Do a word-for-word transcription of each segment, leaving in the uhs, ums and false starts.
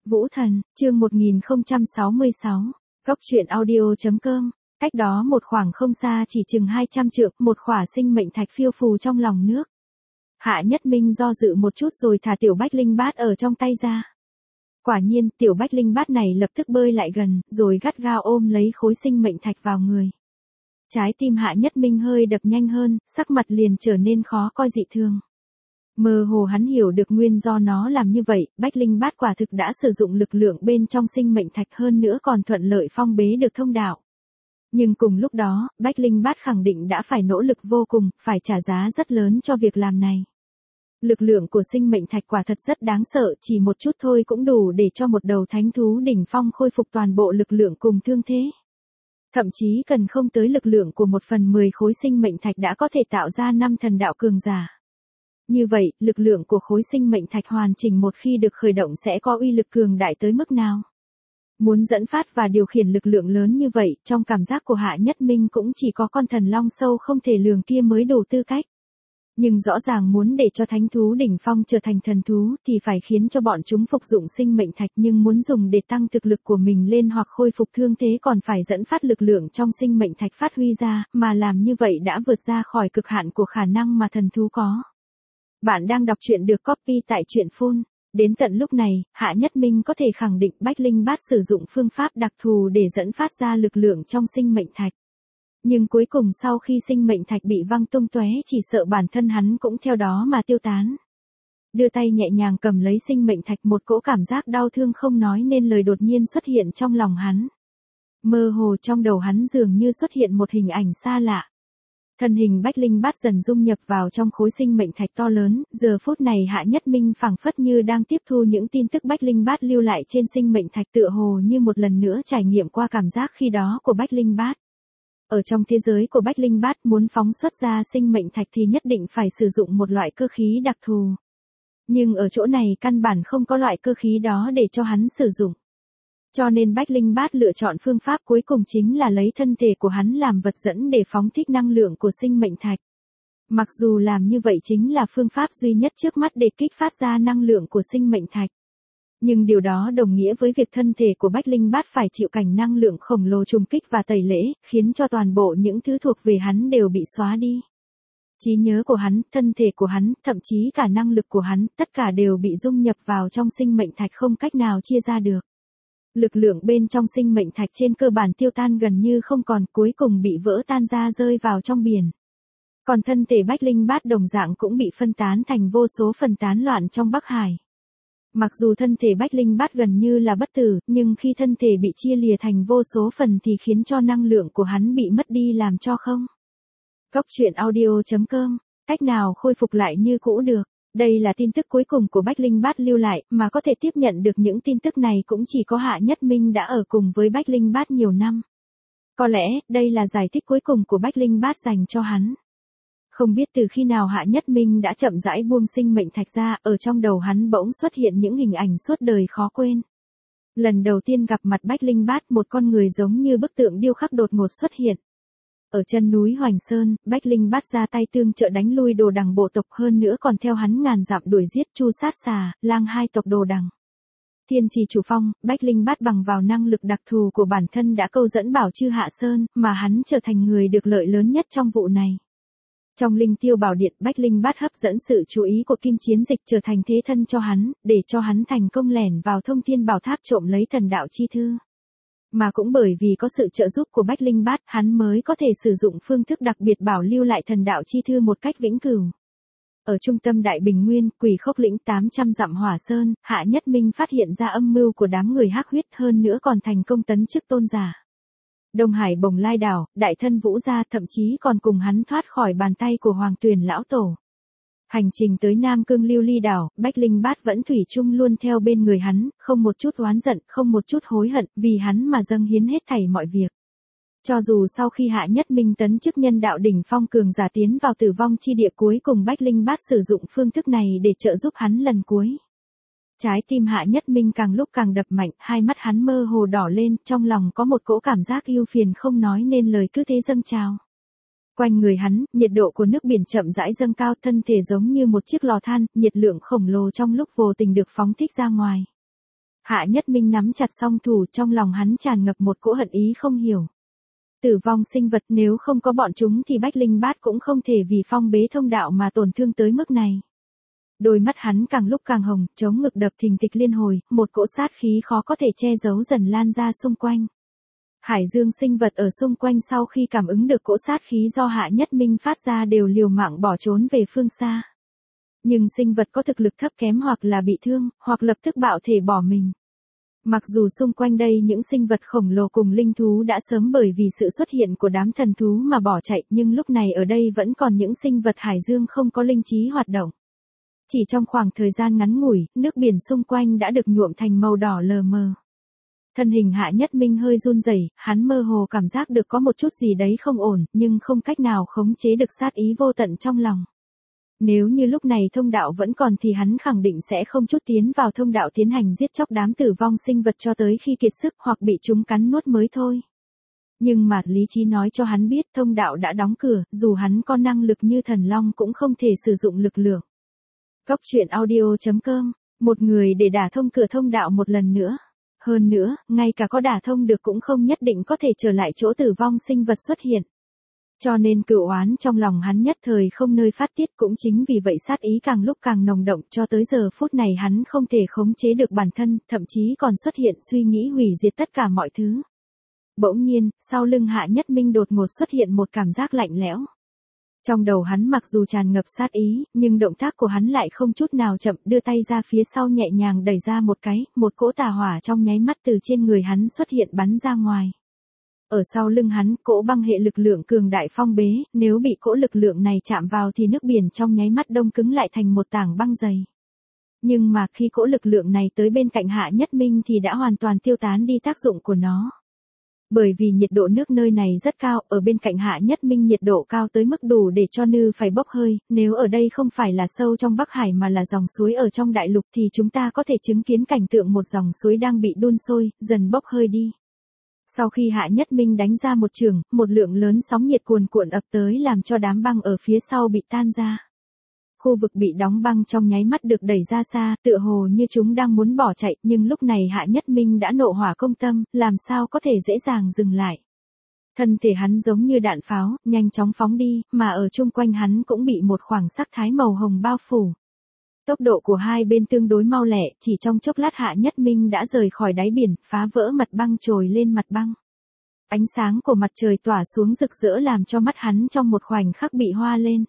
Vũ Thần, chương một nghìn không trăm sáu mươi sáu, Góc truyện audio.com, cách đó một khoảng không xa chỉ chừng hai trăm trượng, một khỏa sinh mệnh thạch phiêu phù trong lòng nước. Hạ Nhất Minh do dự một chút rồi thả tiểu bách linh bát ở trong tay ra. Quả nhiên, tiểu bách linh bát này lập tức bơi lại gần, rồi gắt gao ôm lấy khối sinh mệnh thạch vào người. Trái tim Hạ Nhất Minh hơi đập nhanh hơn, sắc mặt liền trở nên khó coi dị thường. Mơ hồ hắn hiểu được nguyên do nó làm như vậy, bách linh bát quả thực đã sử dụng lực lượng bên trong sinh mệnh thạch hơn nữa còn thuận lợi phong bế được thông đạo. Nhưng cùng lúc đó, bách linh bát khẳng định đã phải nỗ lực vô cùng, phải trả giá rất lớn cho việc làm này. Lực lượng của sinh mệnh thạch quả thật rất đáng sợ, chỉ một chút thôi cũng đủ để cho một đầu thánh thú đỉnh phong khôi phục toàn bộ lực lượng cùng thương thế. Thậm chí cần không tới lực lượng của một phần mười khối sinh mệnh thạch đã có thể tạo ra năm thần đạo cường giả. Như vậy, lực lượng của khối sinh mệnh thạch hoàn chỉnh một khi được khởi động sẽ có uy lực cường đại tới mức nào? Muốn dẫn phát và điều khiển lực lượng lớn như vậy, trong cảm giác của Hạ Nhất Minh cũng chỉ có con thần long sâu không thể lường kia mới đủ tư cách. Nhưng rõ ràng muốn để cho thánh thú đỉnh phong trở thành thần thú thì phải khiến cho bọn chúng phục dụng sinh mệnh thạch, nhưng muốn dùng để tăng thực lực của mình lên hoặc khôi phục thương thế còn phải dẫn phát lực lượng trong sinh mệnh thạch phát huy ra, mà làm như vậy đã vượt ra khỏi cực hạn của khả năng mà thần thú có. Bạn đang đọc truyện được copy tại truyện phun. Đến tận lúc này, Hạ Nhất Minh có thể khẳng định bách linh bát sử dụng phương pháp đặc thù để dẫn phát ra lực lượng trong sinh mệnh thạch. Nhưng cuối cùng sau khi sinh mệnh thạch bị văng tung tóe chỉ sợ bản thân hắn cũng theo đó mà tiêu tán. Đưa tay nhẹ nhàng cầm lấy sinh mệnh thạch, một cỗ cảm giác đau thương không nói nên lời đột nhiên xuất hiện trong lòng hắn. Mơ hồ trong đầu hắn dường như xuất hiện một hình ảnh xa lạ. Thân hình bách linh bát dần dung nhập vào trong khối sinh mệnh thạch to lớn, giờ phút này Hạ Nhất Minh phảng phất như đang tiếp thu những tin tức bách linh bát lưu lại trên sinh mệnh thạch, tựa hồ như một lần nữa trải nghiệm qua cảm giác khi đó của bách linh bát. Ở trong thế giới của bách linh bát, muốn phóng xuất ra sinh mệnh thạch thì nhất định phải sử dụng một loại cơ khí đặc thù. Nhưng ở chỗ này căn bản không có loại cơ khí đó để cho hắn sử dụng. Cho nên bách linh bát lựa chọn phương pháp cuối cùng chính là lấy thân thể của hắn làm vật dẫn để phóng thích năng lượng của sinh mệnh thạch. Mặc dù làm như vậy chính là phương pháp duy nhất trước mắt để kích phát ra năng lượng của sinh mệnh thạch. Nhưng điều đó đồng nghĩa với việc thân thể của bách linh bát phải chịu cảnh năng lượng khổng lồ trùng kích và tẩy lễ, khiến cho toàn bộ những thứ thuộc về hắn đều bị xóa đi. Trí nhớ của hắn, thân thể của hắn, thậm chí cả năng lực của hắn, tất cả đều bị dung nhập vào trong sinh mệnh thạch không cách nào chia ra được. Lực lượng bên trong sinh mệnh thạch trên cơ bản tiêu tan gần như không còn, cuối cùng bị vỡ tan ra rơi vào trong biển. Còn thân thể bách linh bát đồng dạng cũng bị phân tán thành vô số phần tán loạn trong Bắc Hải. Mặc dù thân thể bách linh bát gần như là bất tử, nhưng khi thân thể bị chia lìa thành vô số phần thì khiến cho năng lượng của hắn bị mất đi làm cho không. Góc truyện audio.com, cách nào khôi phục lại như cũ được. Đây là tin tức cuối cùng của bách linh bát lưu lại, mà có thể tiếp nhận được những tin tức này cũng chỉ có Hạ Nhất Minh đã ở cùng với bách linh bát nhiều năm. Có lẽ, đây là giải thích cuối cùng của bách linh bát dành cho hắn. Không biết từ khi nào Hạ Nhất Minh đã chậm rãi buông sinh mệnh thạch ra, ở trong đầu hắn bỗng xuất hiện những hình ảnh suốt đời khó quên. Lần đầu tiên gặp mặt bách linh bát, một con người giống như bức tượng điêu khắc đột ngột xuất hiện. Ở chân núi Hoành Sơn, bách linh bát ra tay tương trợ đánh lui Đồ Đằng bộ tộc, hơn nữa còn theo hắn ngàn dặm đuổi giết Chu Sát Xà, Lang hai tộc Đồ Đằng. Thiên Trì Chủ Phong, bách linh bát bằng vào năng lực đặc thù của bản thân đã câu dẫn Bảo Chư Hạ Sơn, mà hắn trở thành người được lợi lớn nhất trong vụ này. Trong Linh Tiêu Bảo Điện, bách linh bát hấp dẫn sự chú ý của Kim Chiến Dịch trở thành thế thân cho hắn, để cho hắn thành công lẻn vào Thông Thiên Bảo Tháp trộm lấy thần đạo chi thư. Mà cũng bởi vì có sự trợ giúp của bách linh bát, hắn mới có thể sử dụng phương thức đặc biệt bảo lưu lại thần đạo chi thư một cách vĩnh cửu. Ở trung tâm Đại Bình Nguyên, Quỷ Khốc Lĩnh tám trăm dặm Hỏa Sơn, Hạ Nhất Minh phát hiện ra âm mưu của đám người hắc huyết, hơn nữa còn thành công tấn chức tôn giả. Đông Hải Bồng Lai Đảo, Đại Thân Vũ Gia thậm chí còn cùng hắn thoát khỏi bàn tay của Hoàng Tuyền Lão Tổ. Hành trình tới Nam Cương Lưu Ly Đảo, bách linh bát vẫn thủy chung luôn theo bên người hắn, không một chút oán giận, không một chút hối hận, vì hắn mà dâng hiến hết thảy mọi việc. Cho dù sau khi Hạ Nhất Minh tấn chức nhân đạo đỉnh phong cường giả tiến vào tử vong chi địa, cuối cùng bách linh bát sử dụng phương thức này để trợ giúp hắn lần cuối. Trái tim Hạ Nhất Minh càng lúc càng đập mạnh, hai mắt hắn mơ hồ đỏ lên, trong lòng có một cỗ cảm giác ưu phiền không nói nên lời cứ thế dâng trào. Quanh người hắn, nhiệt độ của nước biển chậm rãi dâng cao, thân thể giống như một chiếc lò than, nhiệt lượng khổng lồ trong lúc vô tình được phóng thích ra ngoài. Hạ Nhất Minh nắm chặt song thủ, trong lòng hắn tràn ngập một cỗ hận ý không hiểu. Tử vong sinh vật, nếu không có bọn chúng thì Bách Linh Bát cũng không thể vì phong bế thông đạo mà tổn thương tới mức này. Đôi mắt hắn càng lúc càng hồng, chống ngực đập thình thịch liên hồi, một cỗ sát khí khó có thể che giấu dần lan ra xung quanh. Hải dương sinh vật ở xung quanh sau khi cảm ứng được cỗ sát khí do Hạ Nhất Minh phát ra đều liều mạng bỏ trốn về phương xa. Nhưng sinh vật có thực lực thấp kém hoặc là bị thương, hoặc lập tức bạo thể bỏ mình. Mặc dù xung quanh đây những sinh vật khổng lồ cùng linh thú đã sớm bởi vì sự xuất hiện của đám thần thú mà bỏ chạy, nhưng lúc này ở đây vẫn còn những sinh vật hải dương không có linh trí hoạt động. Chỉ trong khoảng thời gian ngắn ngủi, nước biển xung quanh đã được nhuộm thành màu đỏ lờ mờ. Thân hình Hạ Nhất Minh hơi run rẩy, hắn mơ hồ cảm giác được có một chút gì đấy không ổn, nhưng không cách nào khống chế được sát ý vô tận trong lòng. Nếu như lúc này thông đạo vẫn còn thì hắn khẳng định sẽ không chút tiến vào thông đạo tiến hành giết chóc đám tử vong sinh vật cho tới khi kiệt sức hoặc bị chúng cắn nuốt mới thôi. Nhưng mà lý trí nói cho hắn biết thông đạo đã đóng cửa, dù hắn có năng lực như thần long cũng không thể sử dụng lực lượng. Cốc truyện audio chấm com, một người để đả thông cửa thông đạo một lần nữa. Hơn nữa, ngay cả có đả thông được cũng không nhất định có thể trở lại chỗ tử vong sinh vật xuất hiện. Cho nên cựu oán trong lòng hắn nhất thời không nơi phát tiết, cũng chính vì vậy sát ý càng lúc càng nồng động, cho tới giờ phút này hắn không thể khống chế được bản thân, thậm chí còn xuất hiện suy nghĩ hủy diệt tất cả mọi thứ. Bỗng nhiên, sau lưng Hạ Nhất Minh đột ngột xuất hiện một cảm giác lạnh lẽo. Trong đầu hắn mặc dù tràn ngập sát ý, nhưng động tác của hắn lại không chút nào chậm, đưa tay ra phía sau nhẹ nhàng đẩy ra một cái, một cỗ tà hỏa trong nháy mắt từ trên người hắn xuất hiện bắn ra ngoài. Ở sau lưng hắn, cỗ băng hệ lực lượng cường đại phong bế, nếu bị cỗ lực lượng này chạm vào thì nước biển trong nháy mắt đông cứng lại thành một tảng băng dày. Nhưng mà khi cỗ lực lượng này tới bên cạnh Hạ Nhất Minh thì đã hoàn toàn tiêu tán đi tác dụng của nó. Bởi vì nhiệt độ nước nơi này rất cao, ở bên cạnh Hạ Nhất Minh nhiệt độ cao tới mức đủ để cho Nư phải bốc hơi, nếu ở đây không phải là sâu trong Bắc Hải mà là dòng suối ở trong đại lục thì chúng ta có thể chứng kiến cảnh tượng một dòng suối đang bị đun sôi, dần bốc hơi đi. Sau khi Hạ Nhất Minh đánh ra một chưởng, một lượng lớn sóng nhiệt cuồn cuộn ập tới làm cho đám băng ở phía sau bị tan ra. Khu vực bị đóng băng trong nháy mắt được đẩy ra xa, tựa hồ như chúng đang muốn bỏ chạy, nhưng lúc này Hạ Nhất Minh đã nộ hỏa công tâm, làm sao có thể dễ dàng dừng lại. Thân thể hắn giống như đạn pháo, nhanh chóng phóng đi, mà ở chung quanh hắn cũng bị một khoảng sắc thái màu hồng bao phủ. Tốc độ của hai bên tương đối mau lẹ, chỉ trong chốc lát Hạ Nhất Minh đã rời khỏi đáy biển, phá vỡ mặt băng trồi lên mặt băng. Ánh sáng của mặt trời tỏa xuống rực rỡ làm cho mắt hắn trong một khoảnh khắc bị hoa lên.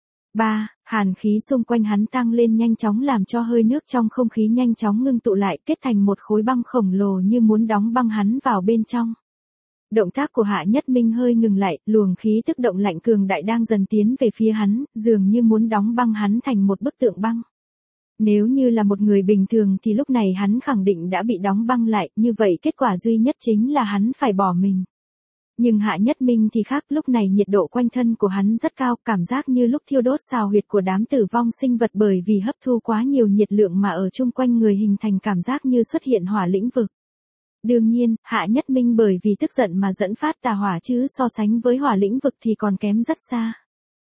ba. Hàn khí xung quanh hắn tăng lên nhanh chóng làm cho hơi nước trong không khí nhanh chóng ngưng tụ lại, kết thành một khối băng khổng lồ như muốn đóng băng hắn vào bên trong. Động tác của Hạ Nhất Minh hơi ngừng lại, luồng khí tức động lạnh cường đại đang dần tiến về phía hắn, dường như muốn đóng băng hắn thành một bức tượng băng. Nếu như là một người bình thường thì lúc này hắn khẳng định đã bị đóng băng lại, như vậy kết quả duy nhất chính là hắn phải bỏ mình. Nhưng Hạ Nhất Minh thì khác, lúc này nhiệt độ quanh thân của hắn rất cao, cảm giác như lúc thiêu đốt xào huyệt của đám tử vong sinh vật bởi vì hấp thu quá nhiều nhiệt lượng mà ở chung quanh người hình thành cảm giác như xuất hiện hỏa lĩnh vực. Đương nhiên, Hạ Nhất Minh bởi vì tức giận mà dẫn phát tà hỏa chứ so sánh với hỏa lĩnh vực thì còn kém rất xa.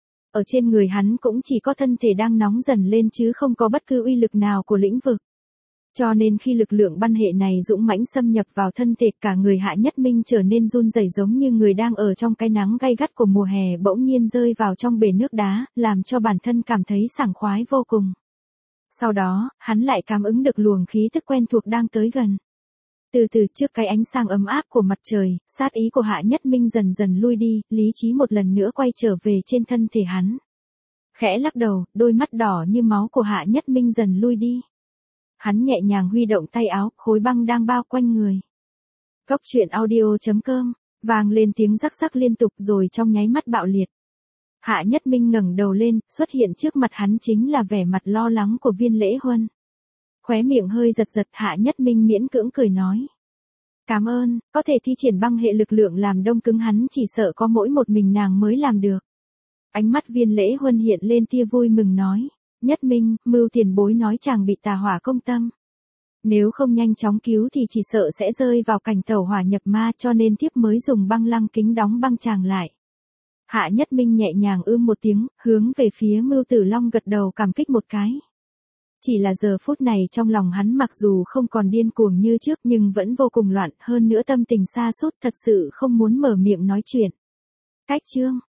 Ở trên người hắn cũng chỉ có thân thể đang nóng dần lên chứ không có bất cứ uy lực nào của lĩnh vực. Cho nên khi lực lượng băng hệ này dũng mãnh xâm nhập vào thân thể, cả người Hạ Nhất Minh trở nên run rẩy giống như người đang ở trong cái nắng gay gắt của mùa hè bỗng nhiên rơi vào trong bể nước đá, làm cho bản thân cảm thấy sảng khoái vô cùng. Sau đó, hắn lại cảm ứng được luồng khí tức quen thuộc đang tới gần. Từ từ trước cái ánh sáng ấm áp của mặt trời, sát ý của Hạ Nhất Minh dần dần lui đi, lý trí một lần nữa quay trở về trên thân thể hắn. Khẽ lắc đầu, đôi mắt đỏ như máu của Hạ Nhất Minh dần lui đi. Hắn nhẹ nhàng huy động tay áo, khối băng đang bao quanh người. Cốc truyện audio chấm com, vang lên tiếng rắc rắc liên tục rồi trong nháy mắt bạo liệt. Hạ Nhất Minh ngẩng đầu lên, xuất hiện trước mặt hắn chính là vẻ mặt lo lắng của Viên Lễ Huân. Khóe miệng hơi giật giật, Hạ Nhất Minh miễn cưỡng cười nói. Cảm ơn, có thể thi triển băng hệ lực lượng làm đông cứng hắn chỉ sợ có mỗi một mình nàng mới làm được. Ánh mắt Viên Lễ Huân hiện lên tia vui mừng nói. Nhất Minh, Mưu tiền bối nói chàng bị tà hỏa công tâm. Nếu không nhanh chóng cứu thì chỉ sợ sẽ rơi vào cảnh tẩu hỏa nhập ma, cho nên thiếp mới dùng băng lăng kính đóng băng chàng lại. Hạ Nhất Minh nhẹ nhàng ưm một tiếng, hướng về phía Mưu Tử Long gật đầu cảm kích một cái. Chỉ là giờ phút này trong lòng hắn mặc dù không còn điên cuồng như trước nhưng vẫn vô cùng loạn, hơn nữa tâm tình sa sút thật sự không muốn mở miệng nói chuyện. Cách chương